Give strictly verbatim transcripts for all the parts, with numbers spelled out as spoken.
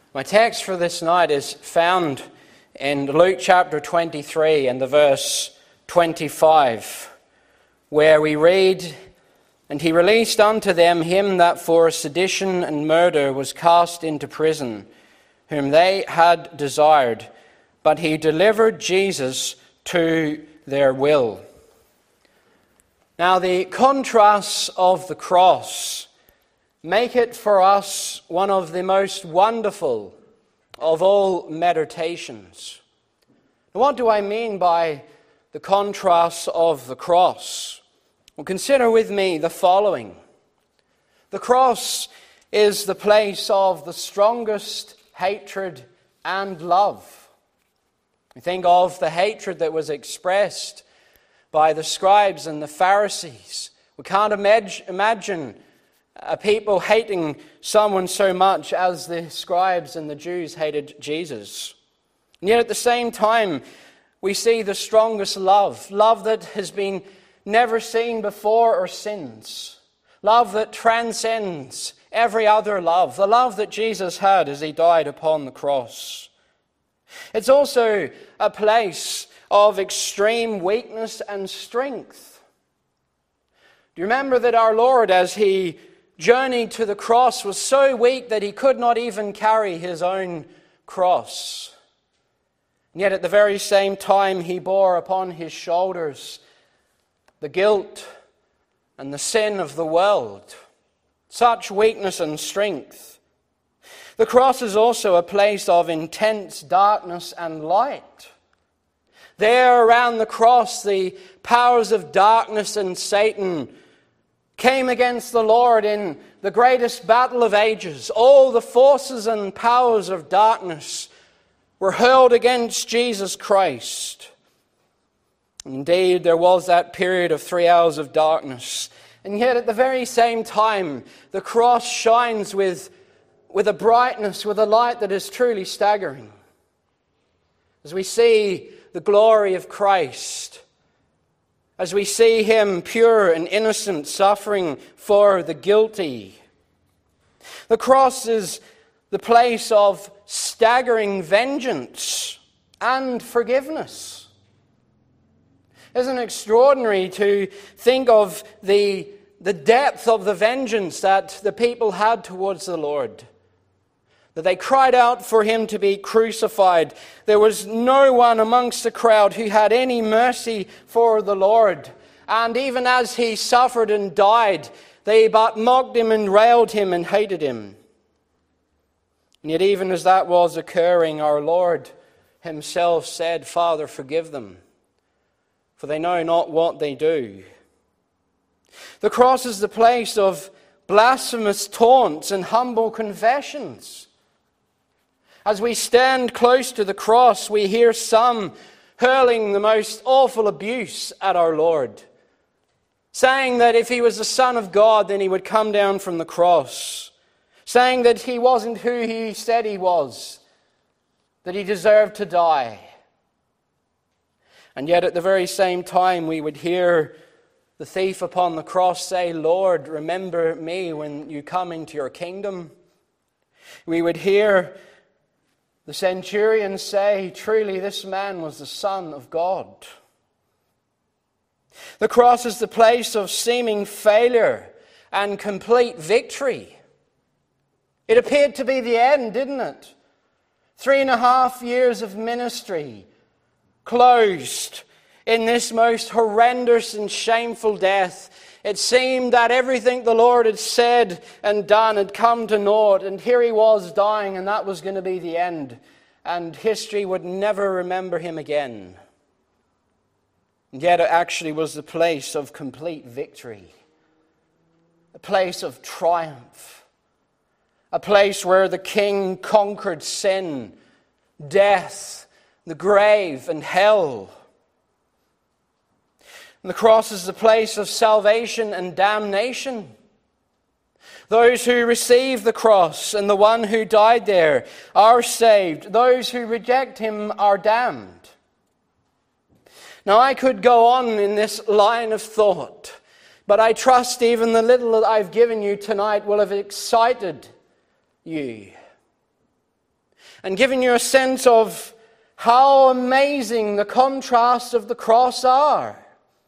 My text for this night is found in Luke chapter twenty-three and the verse twenty-five, where we read, "And he released unto them him that for sedition and murder was cast into prison, whom they had desired, but he delivered Jesus to their will." Now the contrasts of the cross make it for us one of the most wonderful of all meditations. What do I mean by the contrasts of the cross? Well, consider with me the following. The cross is the place of the strongest hatred and love. We think of the hatred that was expressed by the scribes and the Pharisees. We can't imag- imagine a people hating someone so much as the scribes and the Jews hated Jesus. And yet at the same time, we see the strongest love, love that has been never seen before or since, love that transcends every other love, the love that Jesus had as he died upon the cross. It's also a place of extreme weakness and strength. Do you remember that our Lord, as he journeyed to the cross, was so weak that he could not even carry his own cross? And yet at the very same time, he bore upon his shoulders the guilt and the sin of the world. Such weakness and strength. The cross is also a place of intense darkness and light. There around the cross, the powers of darkness and Satan came against the Lord in the greatest battle of ages. All the forces and powers of darkness were hurled against Jesus Christ. Indeed, there was that period of three hours of darkness. And yet at the very same time, the cross shines with, with a brightness, with a light that is truly staggering. As we see the glory of Christ, as we see him pure and innocent, suffering for the guilty. The cross is the place of staggering vengeance and forgiveness. Isn't it extraordinary to think of the, the depth of the vengeance that the people had towards the Lord? That they cried out for him to be crucified. There was no one amongst the crowd who had any mercy for the Lord. And even as he suffered and died, they but mocked him and railed him and hated him. And yet even as that was occurring, our Lord himself said, "Father, forgive them, for they know not what they do." The cross is the place of blasphemous taunts and humble confessions. As we stand close to the cross, we hear some hurling the most awful abuse at our Lord, saying that if he was the Son of God, then he would come down from the cross, saying that he wasn't who he said he was, that he deserved to die. And yet at the very same time, we would hear the thief upon the cross say, "Lord, remember me when you come into your kingdom." We would hear the centurion say, "Truly this man was the Son of God." The cross is the place of seeming failure and complete victory. It appeared to be the end, didn't it? Three and a half years of ministry closed in this most horrendous and shameful death. It seemed that everything the Lord had said and done had come to naught, and here he was dying, and that was going to be the end, and history would never remember him again. And yet it actually was the place of complete victory, a place of triumph, a place where the King conquered sin, death, the grave, and hell. And the cross is the place of salvation and damnation. Those who receive the cross and the one who died there are saved. Those who reject him are damned. Now I could go on in this line of thought, but I trust even the little that I've given you tonight will have excited you. and giving you a sense of how amazing the contrasts of the cross are.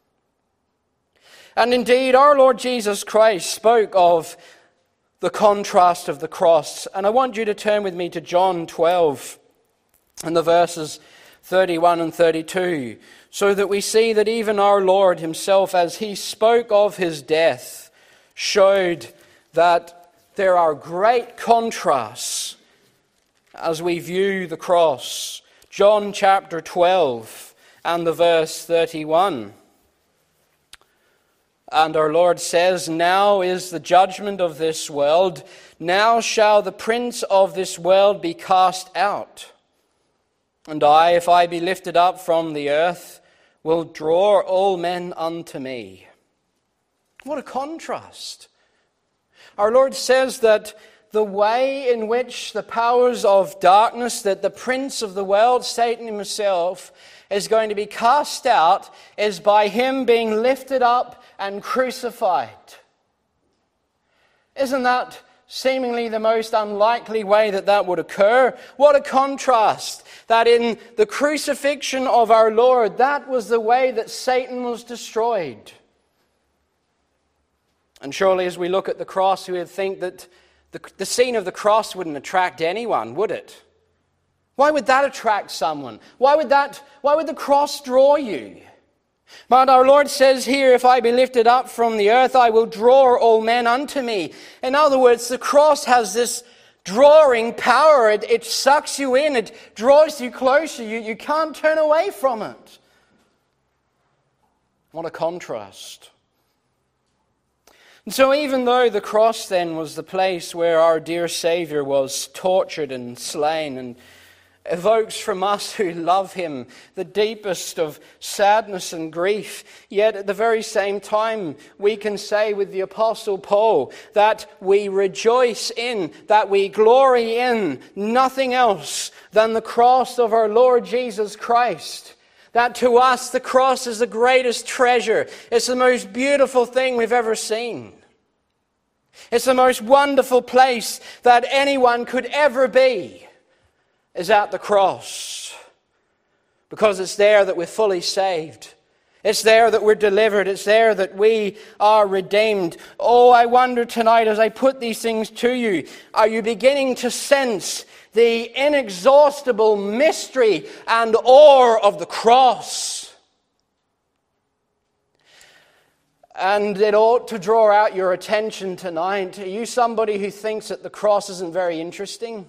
And indeed, our Lord Jesus Christ spoke of the contrast of the cross. And I want you to turn with me to John twelve and the verses thirty-one and thirty-two, so that we see that even our Lord himself, as he spoke of his death, showed that there are great contrasts as we view the cross. John chapter twelve and the verse thirty-one. And our Lord says, "Now is the judgment of this world. Now shall the prince of this world be cast out. And I, if I be lifted up from the earth, will draw all men unto me." What a contrast. Our Lord says that the way in which the powers of darkness, that the prince of the world, Satan himself, is going to be cast out is by him being lifted up and crucified. Isn't that seemingly the most unlikely way that that would occur? What a contrast that in the crucifixion of our Lord, that was the way that Satan was destroyed. And surely as we look at the cross, we would think that the, the scene of the cross wouldn't attract anyone, would it? Why would that attract someone? Why would that, why would the cross draw you? But our Lord says here, "If I be lifted up from the earth, I will draw all men unto me." In other words, the cross has this drawing power. It, it sucks you in. It draws you closer. You, you can't turn away from it. What a contrast. And so even though the cross then was the place where our dear Saviour was tortured and slain and evokes from us who love him the deepest of sadness and grief, yet at the very same time we can say with the Apostle Paul that we rejoice in, that we glory in nothing else than the cross of our Lord Jesus Christ. That to us the cross is the greatest treasure. It's the most beautiful thing we've ever seen. It's the most wonderful place that anyone could ever be, is at the cross. Because it's there that we're fully saved. It's there that we're delivered. It's there that we are redeemed. Oh, I wonder tonight as I put these things to you, are you beginning to sense the inexhaustible mystery and awe of the cross? And it ought to draw out your attention tonight. Are you somebody who thinks that the cross isn't very interesting?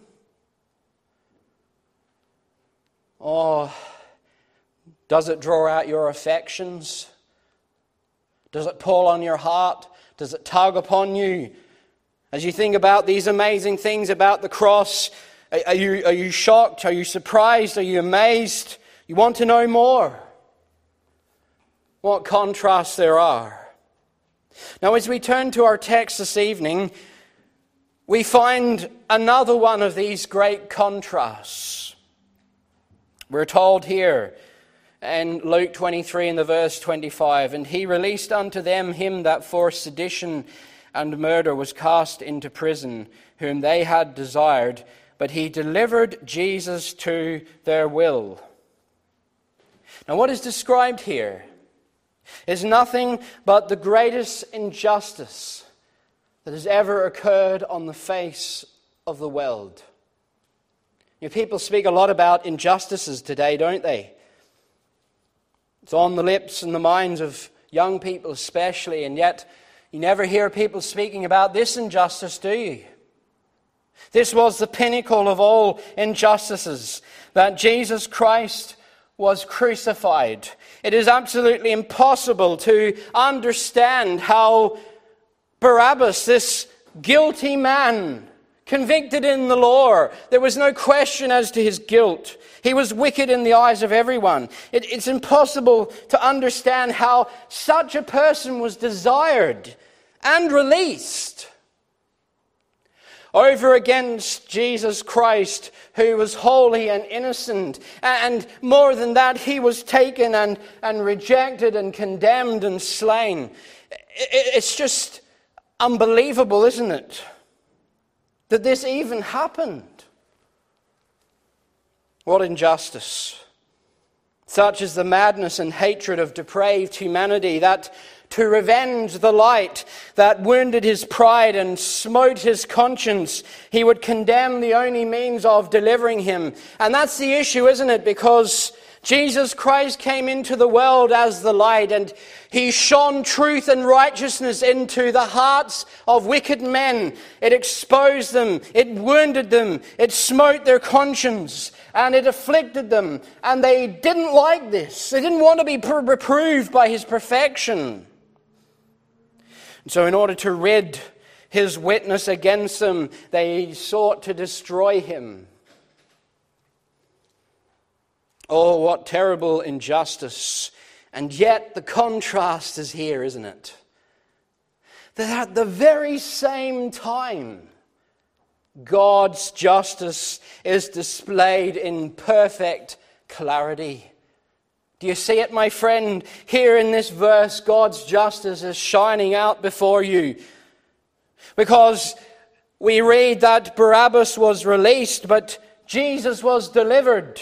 Oh, does it draw out your affections? Does it pull on your heart? Does it tug upon you? As you think about these amazing things about the cross, are you, are you shocked? Are you surprised? Are you amazed? You want to know more? What contrasts there are. Now, as we turn to our text this evening, we find another one of these great contrasts. We're told here in Luke twenty-three in the verse twenty-five, "And he released unto them him that for sedition and murder was cast into prison, whom they had desired, but he delivered Jesus to their will." Now what is described here is nothing but the greatest injustice that has ever occurred on the face of the world. You know, people speak a lot about injustices today, don't they? It's on the lips and the minds of young people especially, and yet you never hear people speaking about this injustice, do you? This was the pinnacle of all injustices, that Jesus Christ was crucified. It is absolutely impossible to understand how Barabbas, this guilty man, convicted in the law, there was no question as to his guilt. He was wicked in the eyes of everyone. It, it's impossible to understand how such a person was desired and released over against Jesus Christ, who was holy and innocent. And more than that, he was taken and, and rejected and condemned and slain. It's just unbelievable, isn't it? That this even happened. What injustice! Such is the madness and hatred of depraved humanity, that to revenge the light that wounded his pride and smote his conscience, he would condemn the only means of delivering him. And that's the issue, isn't it? Because Jesus Christ came into the world as the light, and he shone truth and righteousness into the hearts of wicked men. It exposed them, it wounded them, it smote their conscience, and it afflicted them. And they didn't like this. They didn't want to be reproved by his perfection. And so in order to rid his witness against them, they sought to destroy him. Oh, what terrible injustice. And yet the contrast is here, isn't it? That at the very same time, God's justice is displayed in perfect clarity. Do you see it, my friend? Here in this verse, God's justice is shining out before you. Because we read that Barabbas was released, but Jesus was delivered.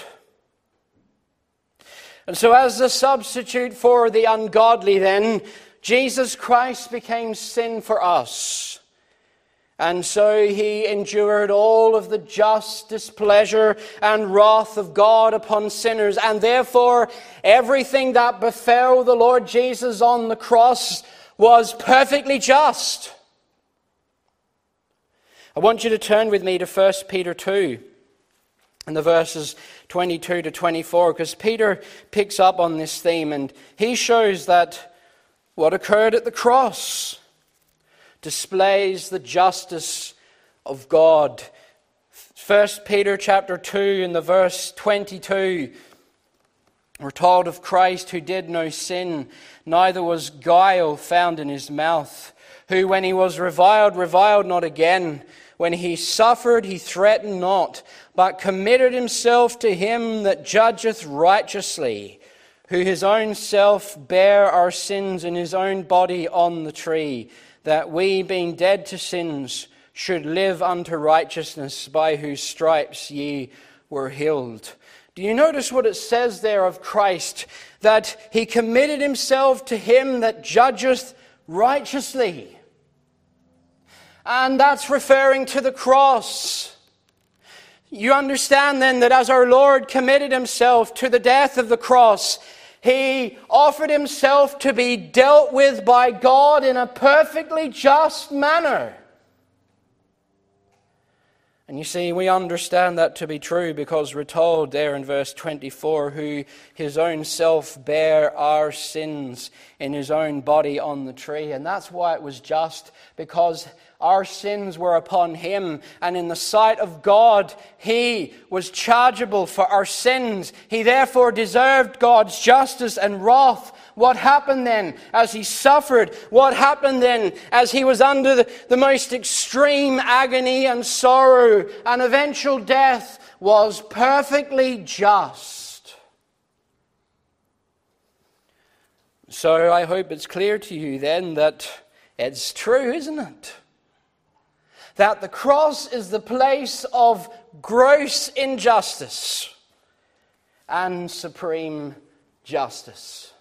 And so as the substitute for the ungodly then, Jesus Christ became sin for us. And so he endured all of the just displeasure and wrath of God upon sinners. And therefore, everything that befell the Lord Jesus on the cross was perfectly just. I want you to turn with me to First Peter two. And the verses twenty-two to twenty-four, because Peter picks up on this theme and he shows that what occurred at the cross displays the justice of God. First Peter chapter two in the verse twenty-two, we're told of Christ, who did no sin, neither was guile found in his mouth, who when he was reviled, reviled not again. When he suffered, he threatened not, but committed himself to him that judgeth righteously, who his own self bare our sins in his own body on the tree, that we, being dead to sins, should live unto righteousness, by whose stripes ye were healed. Do you notice what it says there of Christ? That he committed himself to him that judgeth righteously. And that's referring to the cross. You understand then that as our Lord committed himself to the death of the cross, he offered himself to be dealt with by God in a perfectly just manner. And you see, we understand that to be true because we're told there in verse twenty-four, who his own self bare our sins in his own body on the tree. And that's why it was just, because our sins were upon him, and in the sight of God, he was chargeable for our sins. He therefore deserved God's justice and wrath. What happened then as he suffered? What happened then as he was under the, the most extreme agony and sorrow and eventual death was perfectly just. So I hope it's clear to you then that it's true, isn't it? That the cross is the place of gross injustice and supreme justice.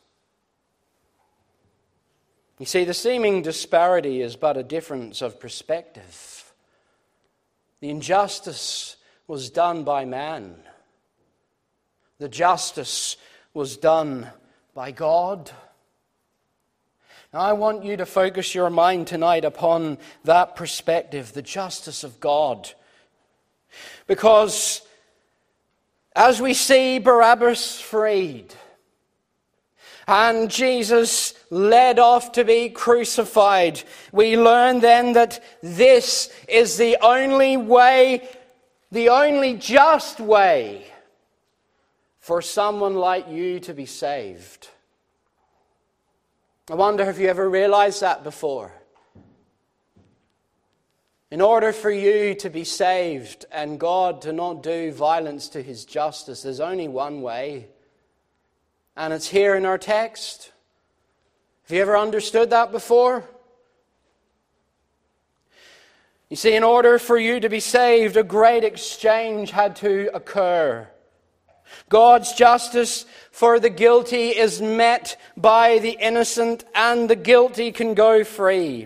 You see, the seeming disparity is but a difference of perspective. The injustice was done by man. The justice was done by God. Now, I want you to focus your mind tonight upon that perspective, the justice of God. Because as we see Barabbas freed and Jesus led off to be crucified, we learn then that this is the only way, the only just way for someone like you to be saved. I wonder if you ever realized that before. In order for you to be saved and God to not do violence to his justice, there's only one way. And it's here in our text. Have you ever understood that before? You see, in order for you to be saved, a great exchange had to occur. God's justice for the guilty is met by the innocent, and the guilty can go free.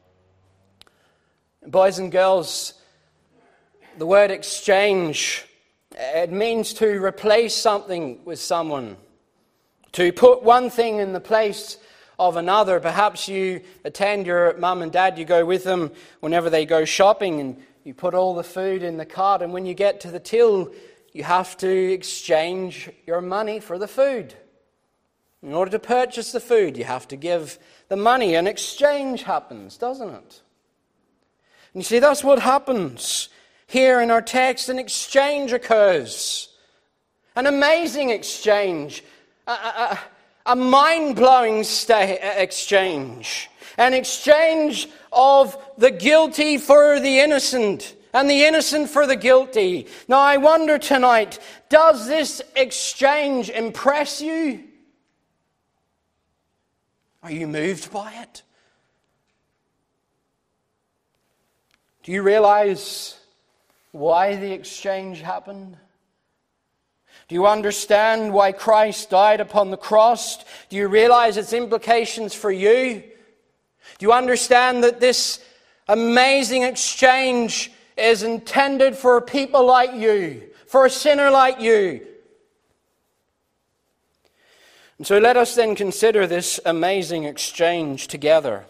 Boys and girls, the word exchange, it means to replace something with someone. To put one thing in the place of another. Perhaps you attend your mum and dad, you go with them whenever they go shopping, and you put all the food in the cart, and when you get to the till, you have to exchange your money for the food. In order to purchase the food, you have to give the money. An exchange happens, doesn't it? And you see, that's what happens here in our text. An exchange occurs. An amazing exchange. A, a, a mind-blowing sta- exchange. An exchange of the guilty for the innocent. And the innocent for the guilty. Now I wonder tonight, does this exchange impress you? Are you moved by it? Do you realize why the exchange happened? Do you understand why Christ died upon the cross? Do you realize its implications for you? Do you understand that this amazing exchange is intended for people like you, for a sinner like you? And so let us then consider this amazing exchange together.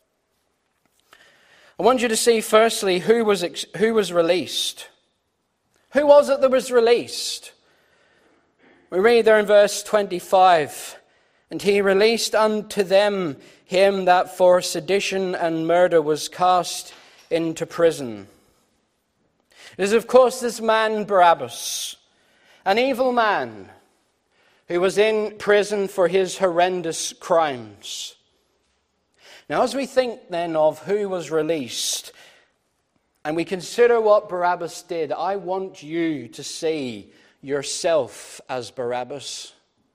I want you to see firstly who was ex- who was released. Who was it that was released? We read there in verse twenty-five, and he released unto them him that for sedition and murder was cast into prison. It is, of course, this man Barabbas, an evil man who was in prison for his horrendous crimes. Now, as we think then of who was released, and we consider what Barabbas did, I want you to see yourself as Barabbas.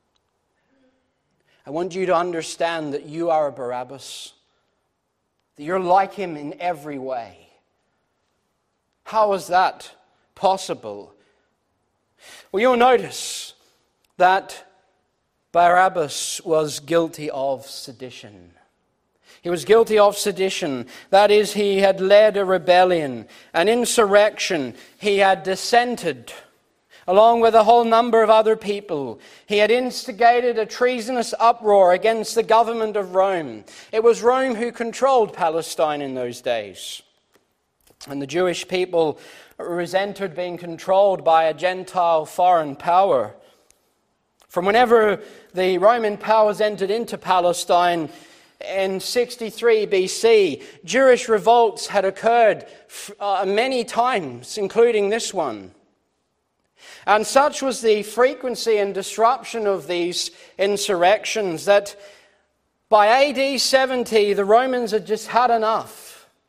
I want you to understand that you are a Barabbas, that you're like him in every way. How is that possible? Well, you'll notice that Barabbas was guilty of sedition. He was guilty of sedition. That is, he had led a rebellion, an insurrection. He had dissented along with a whole number of other people. He had instigated a treasonous uproar against the government of Rome. It was Rome who controlled Palestine in those days. And the Jewish people resented being controlled by a Gentile foreign power. From whenever the Roman powers entered into Palestine in sixty-three B C, Jewish revolts had occurred uh, many times, including this one. And such was the frequency and disruption of these insurrections that by A D seventy, the Romans had just had enough.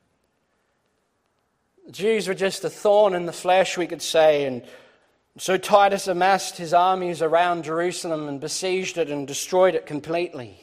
The Jews were just a thorn in the flesh, we could say, and so Titus amassed his armies around Jerusalem and besieged it and destroyed it completely.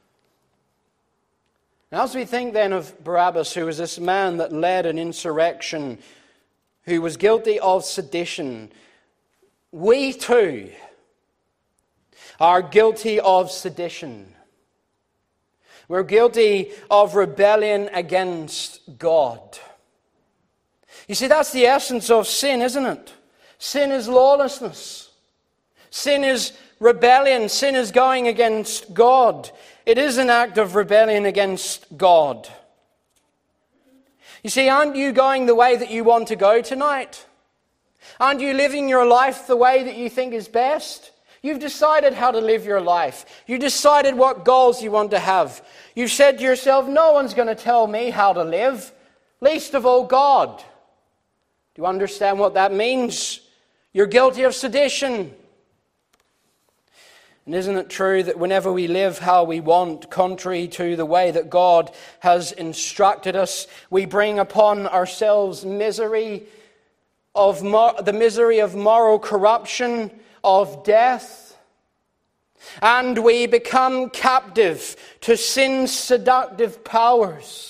Now, as we think then of Barabbas, who was this man that led an insurrection, who was guilty of sedition, we too are guilty of sedition. We're guilty of rebellion against God. You see, that's the essence of sin, isn't it? Sin is lawlessness. Sin is rebellion. Sin is going against God. It is an act of rebellion against God. You see, aren't you going the way that you want to go tonight? Aren't you living your life the way that you think is best? You've decided how to live your life. You've decided what goals you want to have. You've said to yourself, no one's going to tell me how to live, least of all God. Do you understand what that means? You're guilty of sedition. And isn't it true that whenever we live how we want, contrary to the way that God has instructed us, we bring upon ourselves misery of mor- the misery of moral corruption, of death, and we become captive to sin's seductive powers.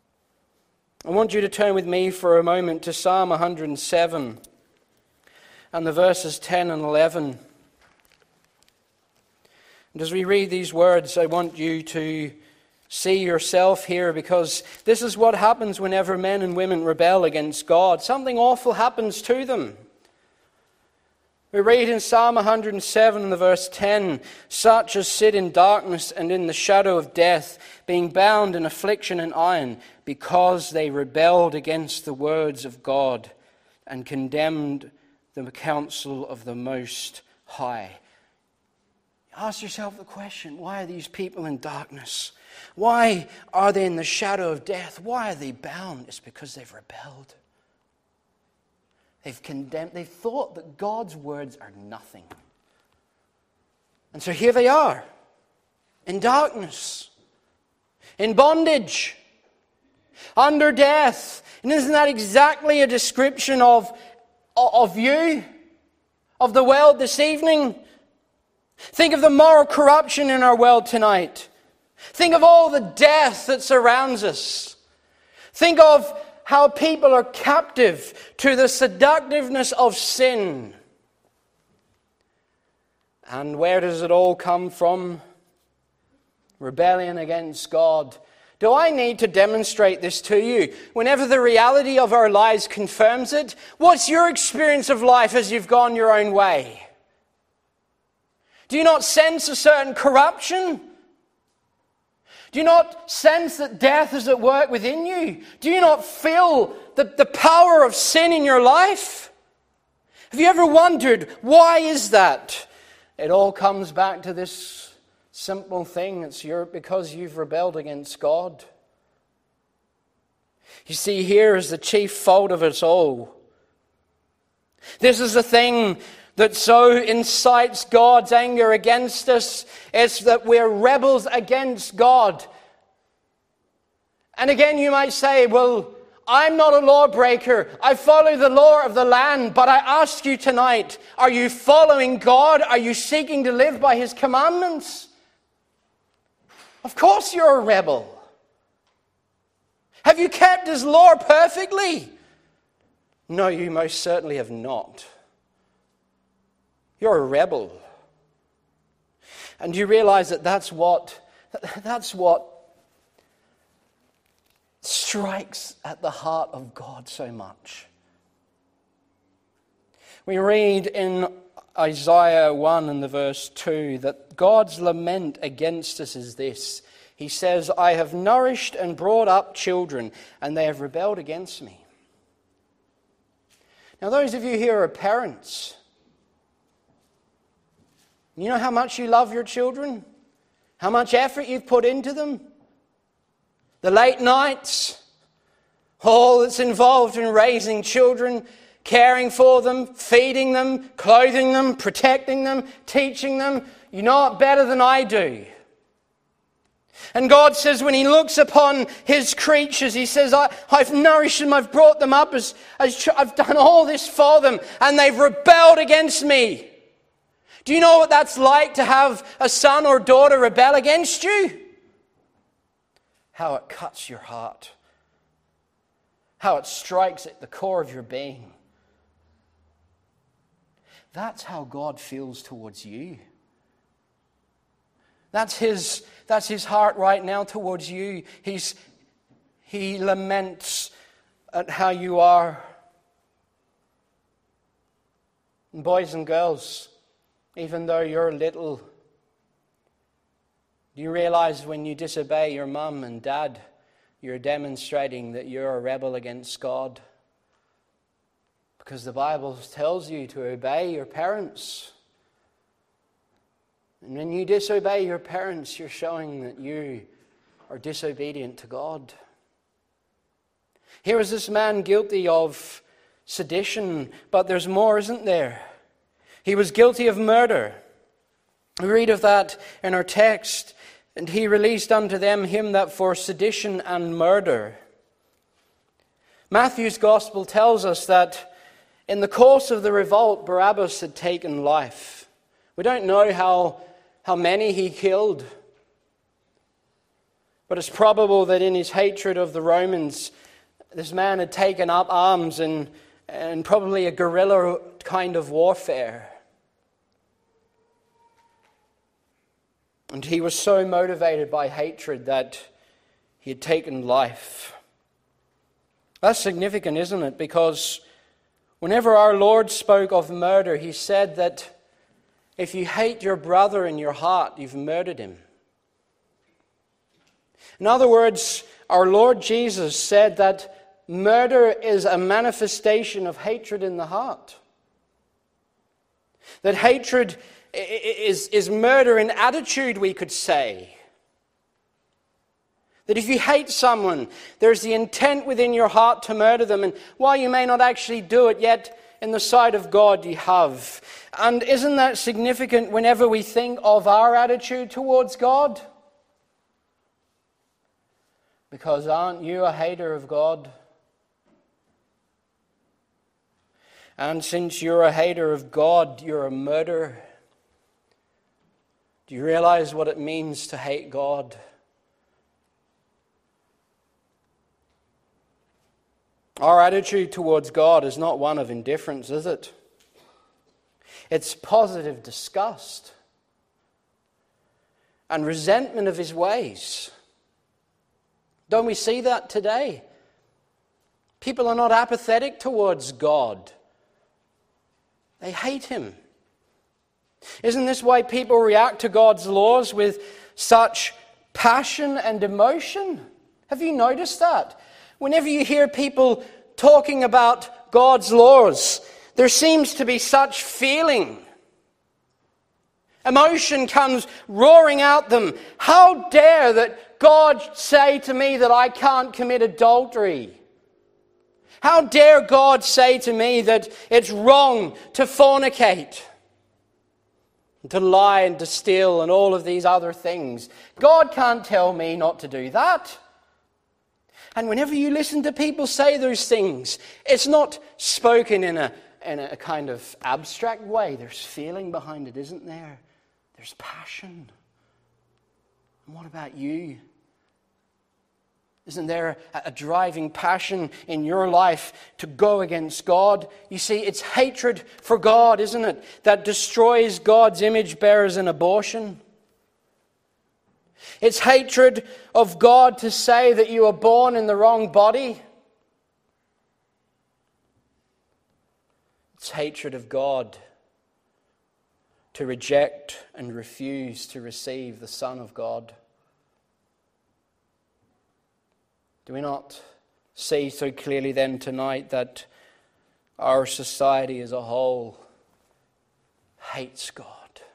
I want you to turn with me for a moment to Psalm one hundred seven. and the verses ten and eleven. And as we read these words, I want you to see yourself here, because this is what happens whenever men and women rebel against God. Something awful happens to them. We read in Psalm one hundred seven in the verse ten, "Such as sit in darkness and in the shadow of death, being bound in affliction and iron, because they rebelled against the words of God and condemned the counsel of the Most High." Ask yourself the question, why are these people in darkness? Why are they in the shadow of death? Why are they bound? It's because they've rebelled. They've condemned, they've thought that God's words are nothing. And so here they are, in darkness, in bondage, under death. And isn't that exactly a description of, of you, of the world this evening? Think of the moral corruption in our world tonight. Think of all the death that surrounds us. Think of how people are captive to the seductiveness of sin. And where does it all come from? Rebellion against God. Do I need to demonstrate this to you? Whenever the reality of our lives confirms it, what's your experience of life as you've gone your own way? Do you not sense a certain corruption? Do you not sense that death is at work within you? Do you not feel the, the power of sin in your life? Have you ever wondered, why is that? It all comes back to this simple thing. It's your, because you've rebelled against God. You see, here is the chief fault of us all. This is the thing that so incites God's anger against us. It's that we're rebels against God. And again you might say, well, I'm not a lawbreaker. I follow the law of the land. But I ask you tonight, are you following God? Are you seeking to live by His commandments? Of course you're a rebel. Have you kept His law perfectly? No, you most certainly have not. You're a rebel. And you realize that that's what, that's what strikes at the heart of God so much. We read in Isaiah one and the verse two that God's lament against us is this. He says, "I have nourished and brought up children, and they have rebelled against me." Now those of you here are parents. You know how much you love your children? How much effort you've put into them? The late nights, all that's involved in raising children, caring for them, feeding them, clothing them, protecting them, teaching them. You know it better than I do. And God says when He looks upon His creatures, He says, I, I've nourished them, I've brought them up, as, as I've done all this for them, and they've rebelled against me. Do you know what that's like to have a son or daughter rebel against you? How it cuts your heart. How it strikes at the core of your being. That's how God feels towards you. That's His, that's His heart right now towards you. He's, he laments at how you are. And boys and girls, even though you're little, do you realize when you disobey your mum and dad, you're demonstrating that you're a rebel against God? Because the Bible tells you to obey your parents. And when you disobey your parents, you're showing that you are disobedient to God. Here is this man guilty of sedition, but there's more, isn't there? He was guilty of murder. We read of that in our text. And he released unto them him that for sedition and murder. Matthew's Gospel tells us that in the course of the revolt, Barabbas had taken life. We don't know how, how many he killed. But it's probable that in his hatred of the Romans, this man had taken up arms and, and probably a guerrilla kind of warfare. And he was so motivated by hatred that he had taken life. That's significant, isn't it? Because whenever our Lord spoke of murder, he said that if you hate your brother in your heart, you've murdered him. In other words, our Lord Jesus said that murder is a manifestation of hatred in the heart. That hatred is, is murder in attitude, we could say. That if you hate someone, there's the intent within your heart to murder them. And while you may not actually do it, yet in the sight of God you have. And isn't that significant whenever we think of our attitude towards God? Because aren't you a hater of God? And since you're a hater of God, you're a murderer. Do you realize what it means to hate God? Our attitude towards God is not one of indifference, is it? It's positive disgust and resentment of his ways. Don't we see that today? People are not apathetic towards God. They hate him. Isn't this why people react to God's laws with such passion and emotion? Have you noticed that? Whenever you hear people talking about God's laws, there seems to be such feeling. Emotion comes roaring out them. How dare that God say to me that I can't commit adultery? How dare God say to me that it's wrong to fornicate, to lie and to steal and all of these other things? God can't tell me not to do that. And whenever you listen to people say those things, it's not spoken in a, in a kind of abstract way. There's feeling behind it, isn't there? There's passion. And what about you? Isn't there a, a driving passion in your life to go against God? You see, it's hatred for God, isn't it, that destroys God's image bearers in abortion. It's hatred of God to say that you were born in the wrong body. It's hatred of God to reject and refuse to receive the Son of God. Do we not see so clearly then tonight that our society as a whole hates God?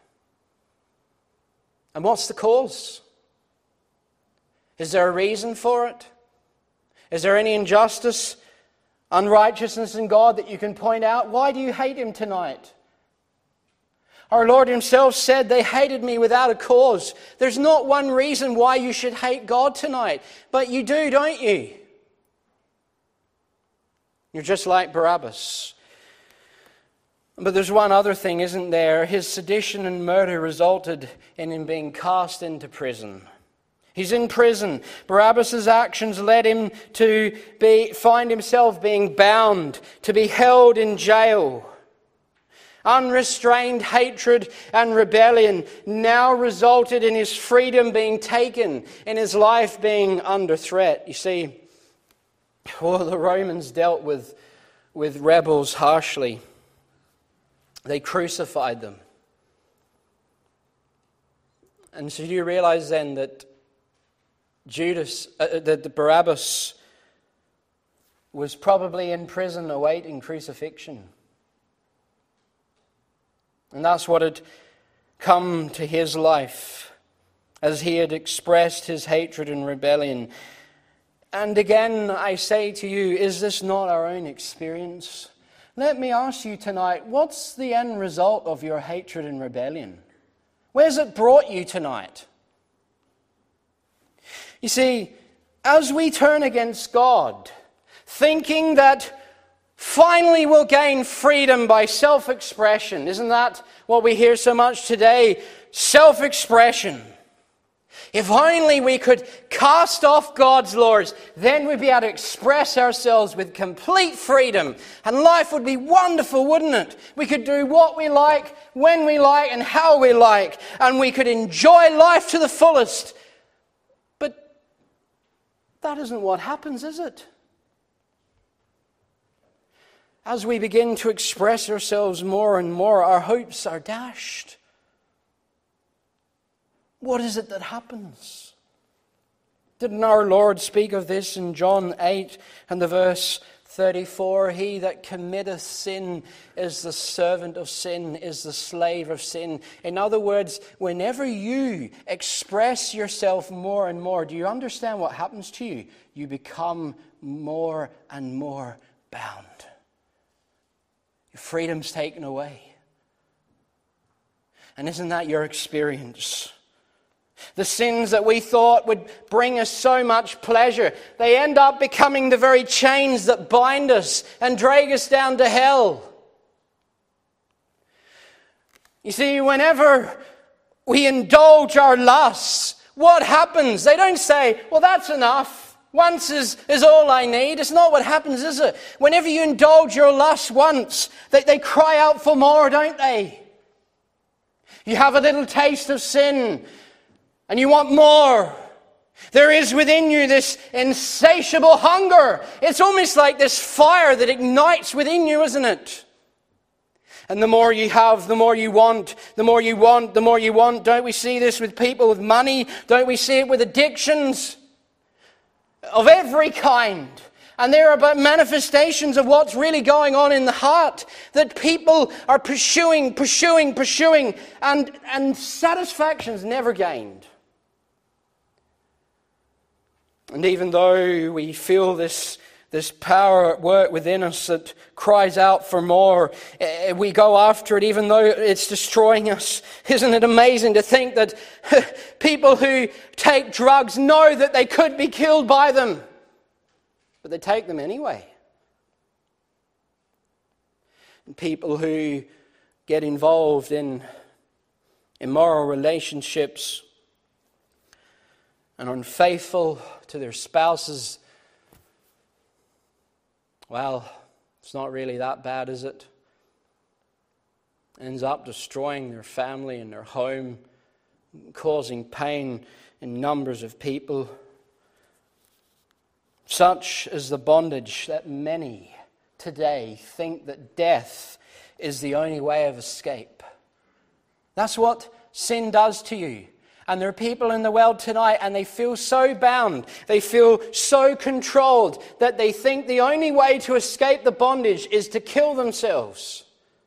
And what's the cause? Is there a reason for it? Is there any injustice, unrighteousness in God that you can point out? Why do you hate him tonight? Our Lord himself said, they hated me without a cause. There's not one reason why you should hate God tonight. But you do, don't you? You're just like Barabbas. But there's one other thing, isn't there? His sedition and murder resulted in him being cast into prison. He's in prison. Barabbas' actions led him to be, find himself being bound, to be held in jail. Unrestrained hatred and rebellion now resulted in his freedom being taken, in his life being under threat. You see, well, the Romans dealt with, with rebels harshly. They crucified them. And so you realize then that Judas, uh, that the Barabbas was probably in prison awaiting crucifixion. And that's what had come to his life as he had expressed his hatred and rebellion. And again, I say to you, is this not our own experience? Let me ask you tonight, what's the end result of your hatred and rebellion? Where's it brought you tonight? You see, as we turn against God, thinking that finally we'll gain freedom by self-expression. Isn't that what we hear so much today? Self-expression. If only we could cast off God's laws, then we'd be able to express ourselves with complete freedom. And life would be wonderful, wouldn't it? We could do what we like, when we like, and how we like. And we could enjoy life to the fullest. But that isn't what happens, is it? As we begin to express ourselves more and more, our hopes are dashed. What is it that happens? Didn't our Lord speak of this in John eight and the verse thirty-four? He that committeth sin is the servant of sin, is the slave of sin. In other words, whenever you express yourself more and more, do you understand what happens to you? You become more and more bound. Your freedom's taken away. And isn't that your experience? The sins that we thought would bring us so much pleasure, they end up becoming the very chains that bind us and drag us down to hell. You see, whenever we indulge our lusts, what happens? They don't say, well, that's enough. Once is, is all I need. It's not what happens, is it? Whenever you indulge your lust once, they, they cry out for more, don't they? You have a little taste of sin, and you want more. There is within you this insatiable hunger. It's almost like this fire that ignites within you, isn't it? And the more you have, the more you want. The more you want, the more you want. Don't we see this with people with money? Don't we see it with addictions of every kind? And there are but manifestations of what's really going on in the heart, that people are pursuing, pursuing, pursuing, and, and satisfaction's never gained. And even though we feel this, this power at work within us that cries out for more, we go after it even though it's destroying us. Isn't it amazing to think that people who take drugs know that they could be killed by them, but they take them anyway? And people who get involved in immoral relationships and unfaithful to their spouses, well, it's not really that bad, is it? Ends up destroying their family and their home, causing pain in numbers of people. Such is the bondage that many today think that death is the only way of escape. That's what sin does to you. And there are people in the world tonight, and they feel so bound, they feel so controlled, that they think the only way to escape the bondage is to kill themselves.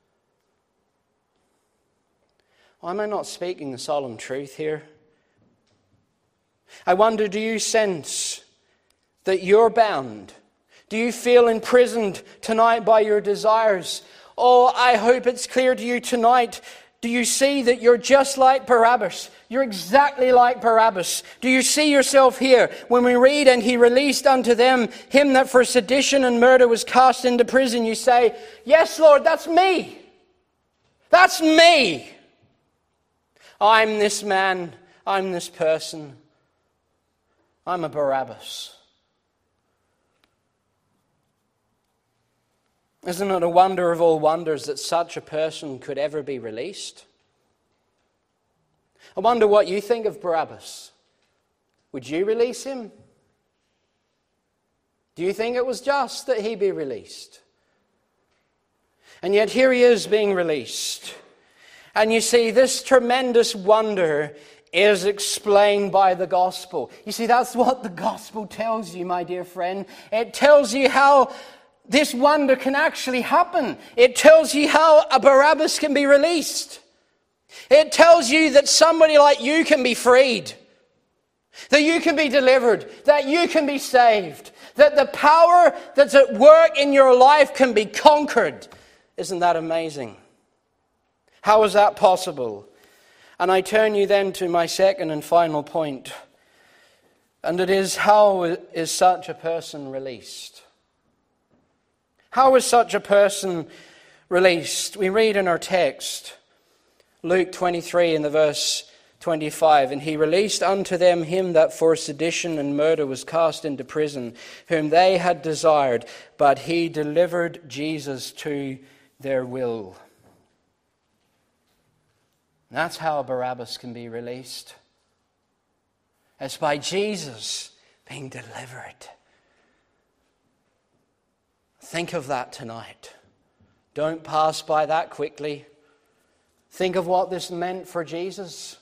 Well, am I not speaking the solemn truth here? I wonder, do you sense that you're bound? Do you feel imprisoned tonight by your desires? Oh, I hope it's clear to you tonight. Do you see that you're just like Barabbas? You're exactly like Barabbas. Do you see yourself here? When we read, and he released unto them him that for sedition and murder was cast into prison, you say, yes, Lord, that's me. That's me. I'm this man. I'm this person. I'm a Barabbas. Isn't it a wonder of all wonders that such a person could ever be released? I wonder what you think of Barabbas. Would you release him? Do you think it was just that he be released? And yet here he is being released. And you see, this tremendous wonder is explained by the gospel. You see, that's what the gospel tells you, my dear friend. It tells you how this wonder can actually happen. It tells you how a Barabbas can be released. It tells you that somebody like you can be freed, that you can be delivered, that you can be saved, that the power that's at work in your life can be conquered. Isn't that amazing? How is that possible? And I turn you then to my second and final point, and it is, how is such a person released? How is such a person released? We read in our text, Luke twenty-three in the verse twenty-five, and he released unto them him that for sedition and murder was cast into prison, whom they had desired, but he delivered Jesus to their will. That's how Barabbas can be released. It's by Jesus being delivered. Think of that tonight. Don't pass by that quickly. Think of what this meant for Jesus.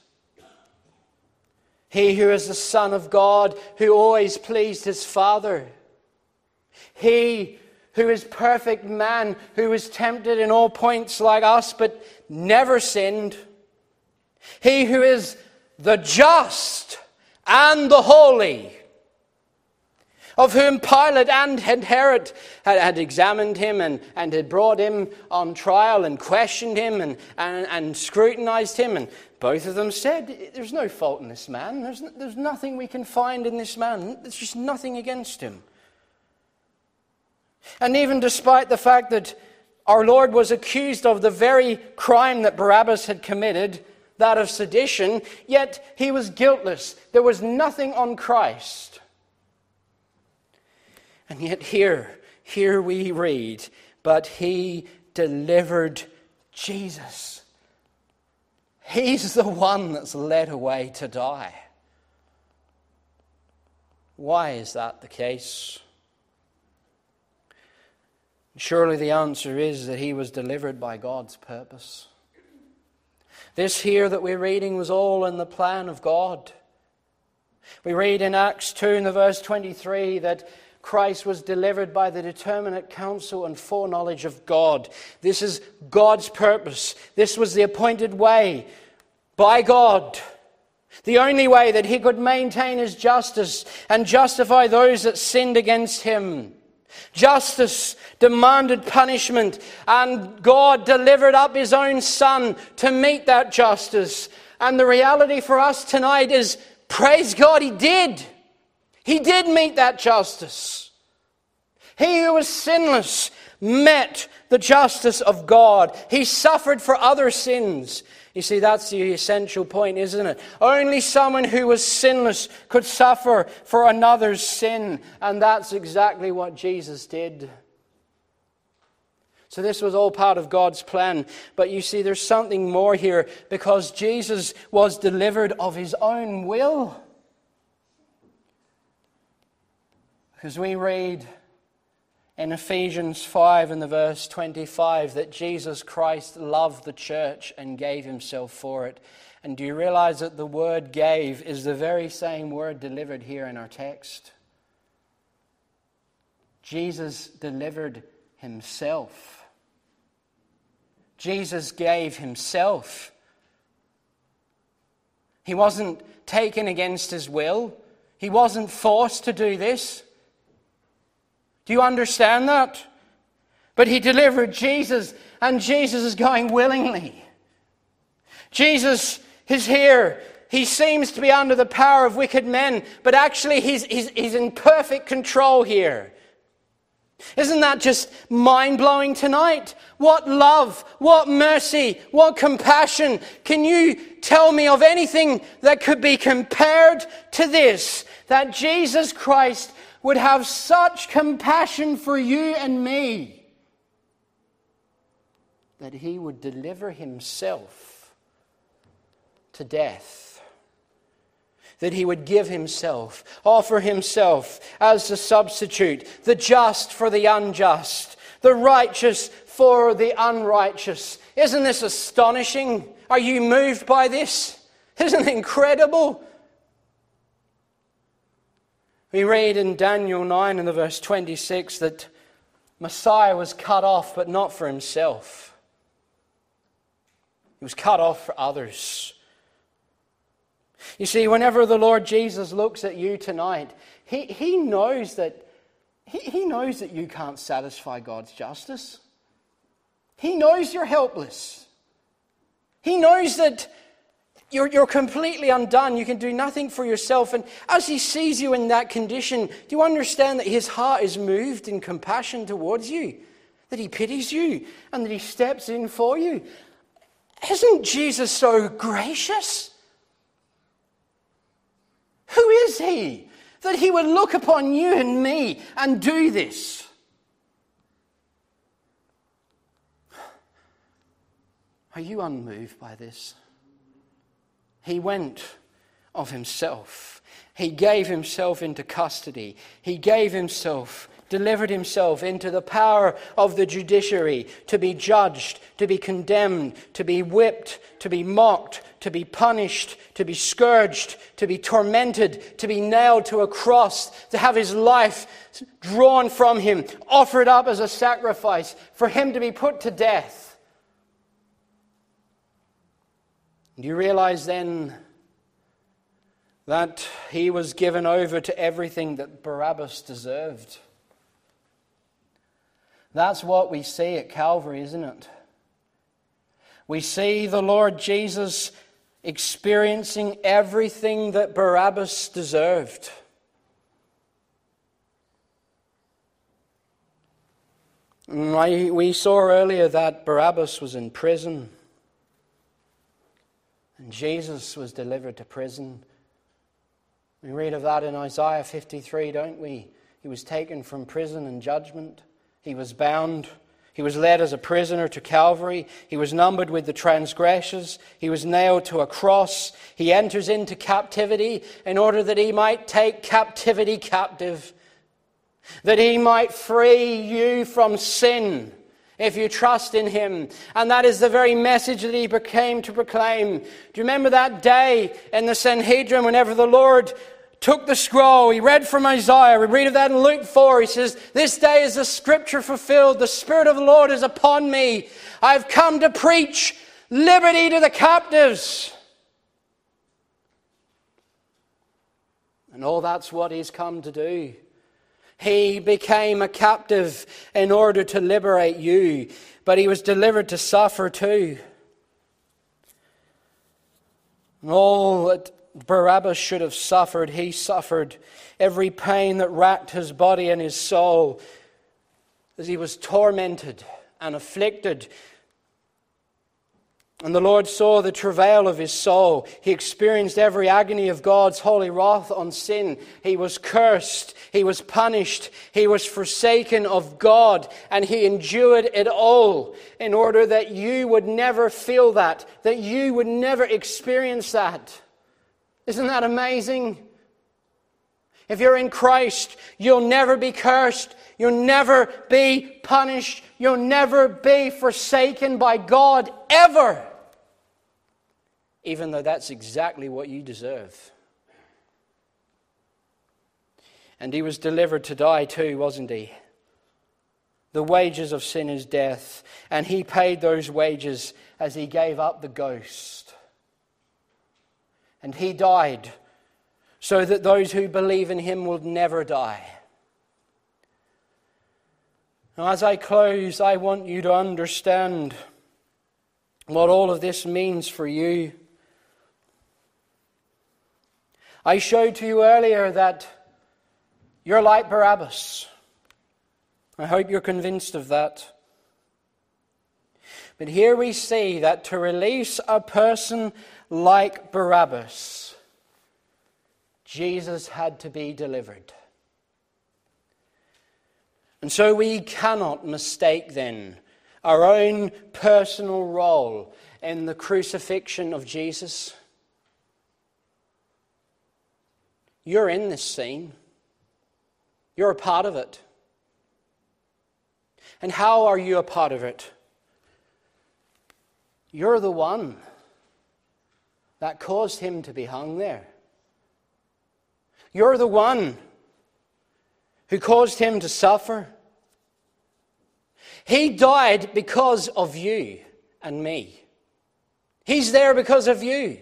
He who is the Son of God, who always pleased his Father. He who is perfect man, who was tempted in all points like us, but never sinned. He who is the just and the holy, of whom Pilate and Herod had, had examined him and, and had brought him on trial and questioned him and, and, and scrutinized him. And both of them said, there's no fault in this man. There's, there's nothing we can find in this man. There's just nothing against him. And even despite the fact that our Lord was accused of the very crime that Barabbas had committed, that of sedition, yet he was guiltless. There was nothing on Christ. And yet here, here we read, but he delivered Jesus. He's the one that's led away to die. Why is that the case? Surely the answer is that he was delivered by God's purpose. This here that we're reading was all in the plan of God. We read in Acts two in the verse twenty-three that Christ was delivered by the determinate counsel and foreknowledge of God. This is God's purpose. This was the appointed way by God. The only way that he could maintain his justice and justify those that sinned against him. Justice demanded punishment, and God delivered up his own Son to meet that justice. And the reality for us tonight is, praise God, he did. He did meet that justice. He who was sinless met the justice of God. He suffered for other sins. You see, that's the essential point, isn't it? Only someone who was sinless could suffer for another's sin. And that's exactly what Jesus did. So this was all part of God's plan. But you see, there's something more here, because Jesus was delivered of his own will. Because we read in Ephesians five in the verse twenty-five that Jesus Christ loved the church and gave himself for it. And do you realize that the word gave is the very same word delivered here in our text? Jesus delivered himself. Jesus gave himself. He wasn't taken against his will. He wasn't forced to do this. Do you understand that? But he delivered Jesus, and Jesus is going willingly. Jesus is here. He seems to be under the power of wicked men, but actually he's, he's, he's in perfect control here. Isn't that just mind-blowing tonight? What love, what mercy, what compassion. Can you tell me of anything that could be compared to this? That Jesus Christ would have such compassion for you and me that he would deliver himself to death. That he would give himself, offer himself as the substitute, the just for the unjust, the righteous for the unrighteous. Isn't this astonishing? Are you moved by this? Isn't it incredible? We read in Daniel nine in the verse twenty-six that Messiah was cut off, but not for himself. He was cut off for others. You see, whenever the Lord Jesus looks at you tonight, he, he knows that he, he knows that you can't satisfy God's justice. He knows you're helpless. He knows that You're, you're completely undone. You can do nothing for yourself. And as he sees you in that condition, do you understand that his heart is moved in compassion towards you? That he pities you and that he steps in for you? Isn't Jesus so gracious? Who is he that he would look upon you and me and do this? Are you unmoved by this? He went of himself. He gave himself into custody. He gave himself, delivered himself into the power of the judiciary to be judged, to be condemned, to be whipped, to be mocked, to be punished, to be scourged, to be tormented, to be nailed to a cross, to have his life drawn from him, offered up as a sacrifice, for him to be put to death. Do you realize then that he was given over to everything that Barabbas deserved? That's what we see at Calvary, isn't it? We see the Lord Jesus experiencing everything that Barabbas deserved. We saw earlier that Barabbas was in prison. And Jesus was delivered to prison. We read of that in Isaiah fifty-three, don't we? He was taken from prison and judgment. He was bound. He was led as a prisoner to Calvary. He was numbered with the transgressors. He was nailed to a cross. He enters into captivity in order that he might take captivity captive. That he might free you from sin if you trust in him. And that is the very message that he came to proclaim. Do you remember that day in the Sanhedrin whenever the Lord took the scroll? He read from Isaiah. We read of that in Luke four. He says, "This day is the scripture fulfilled. The Spirit of the Lord is upon me. I've come to preach liberty to the captives." And all that's what he's come to do. He became a captive in order to liberate you, but he was delivered to suffer too. And all that Barabbas should have suffered, he suffered. Every pain that racked his body and his soul as he was tormented and afflicted. And the Lord saw the travail of his soul. He experienced every agony of God's holy wrath on sin. He was cursed. He was punished. He was forsaken of God. And he endured it all in order that you would never feel that. That you would never experience that. Isn't that amazing? If you're in Christ, you'll never be cursed. You'll never be punished. You'll never be forsaken by God, ever. Even though that's exactly what you deserve. And he was delivered to die too, wasn't he? The wages of sin is death. And he paid those wages as he gave up the ghost. And he died so that those who believe in him will never die. Now, as I close, I want you to understand what all of this means for you. I showed to you earlier that you're like Barabbas. I hope you're convinced of that. But here we see that to release a person like Barabbas, Jesus had to be delivered. And so we cannot mistake then our own personal role in the crucifixion of Jesus. You're in this scene. You're a part of it. And how are you a part of it? You're the one that caused him to be hung there. You're the one who caused him to suffer. He died because of you and me. He's there because of you.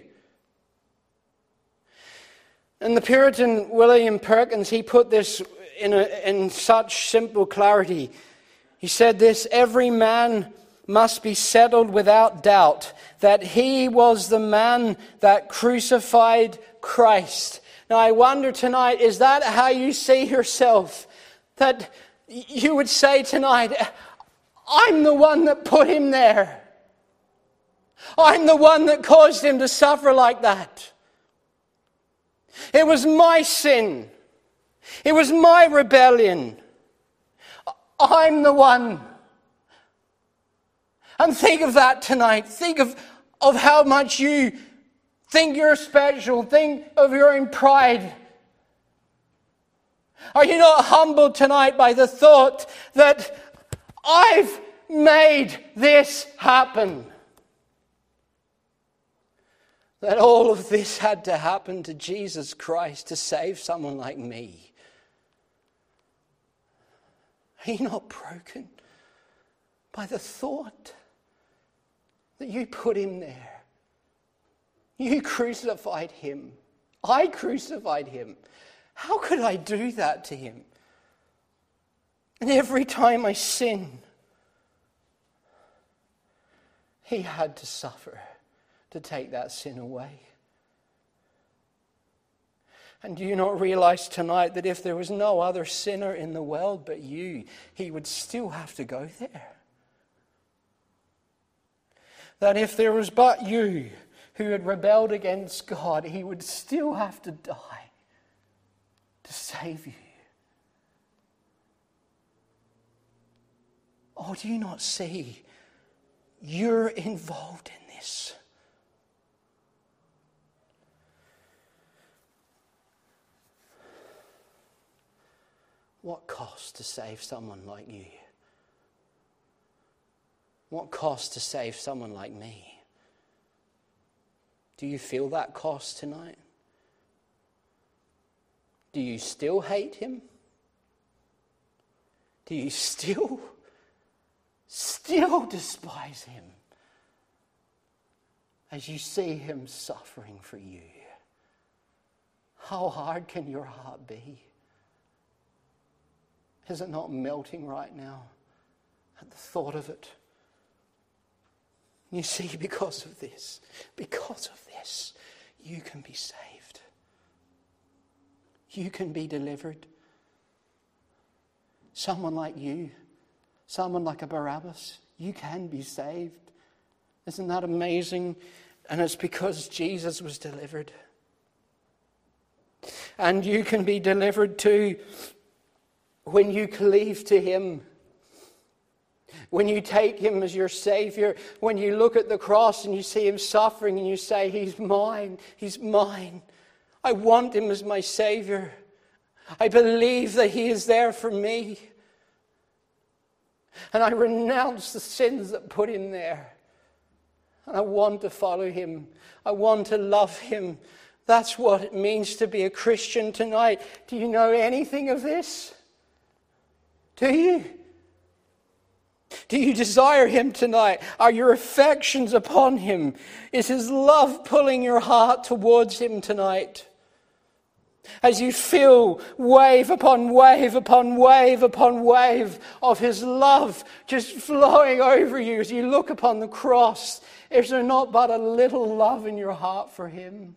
And the Puritan William Perkins, he put this in, a, in such simple clarity. He said this: every man must be settled without doubt that he was the man that crucified Christ. Now I wonder tonight, is that how you see yourself? That you would say tonight, I'm the one that put him there. I'm the one that caused him to suffer like that. It was my sin. It was my rebellion. I'm the one. And think of that tonight. Think of, of how much you think you're special. Think of your own pride. Are you not humbled tonight by the thought that I've made this happen? That all of this had to happen to Jesus Christ to save someone like me. Are you not broken by the thought that you put him there? You crucified him. I crucified him. How could I do that to him? And every time I sin, he had to suffer to take that sin away. And do you not realize tonight that if there was no other sinner in the world but you, he would still have to go there? That if there was but you who had rebelled against God, he would still have to die to save you. Oh, do you not see? You're involved in this. What cost to save someone like you? What cost to save someone like me? Do you feel that cost tonight? Do you still hate him? Do you still, still despise him as you see him suffering for you? How hard can your heart be? Is it not melting right now at the thought of it? You see, because of this, because of this, you can be saved. You can be delivered. Someone like you, someone like a Barabbas, you can be saved. Isn't that amazing? And it's because Jesus was delivered. And you can be delivered too when you cleave to him. When you take him as your Savior, when you look at the cross and you see him suffering and you say, he's mine, he's mine. I want him as my Savior. I believe that he is there for me. And I renounce the sins that put him there. And I want to follow him. I want to love him. That's what it means to be a Christian tonight. Do you know anything of this? Do you? Do you desire him tonight? Are your affections upon him? Is his love pulling your heart towards him tonight? As you feel wave upon wave upon wave upon wave of his love just flowing over you as you look upon the cross, is there not but a little love in your heart for him?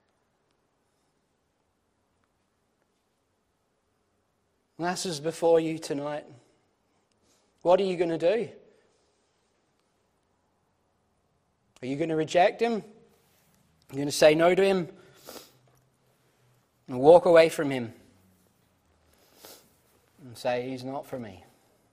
This is before you tonight. What are you going to do? Are you going to reject him? Are you going to say no to him? And walk away from him? And say, he's not for me.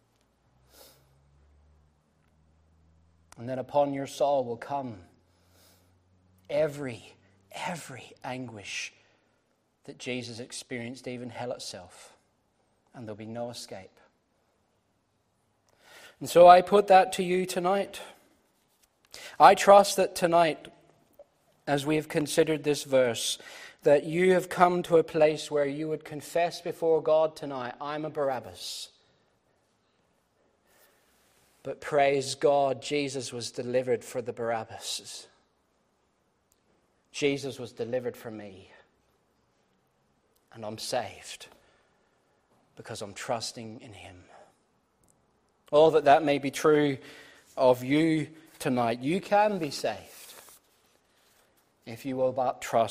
And then upon your soul will come every, every anguish that Jesus experienced, even hell itself. And there'll be no escape. And so I put that to you tonight. I trust that tonight, as we have considered this verse, that you have come to a place where you would confess before God tonight, I'm a Barabbas. But praise God, Jesus was delivered for the Barabbases. Jesus was delivered for me. And I'm saved because I'm trusting in him. All that that may be true of you tonight. You can be saved if you will but trust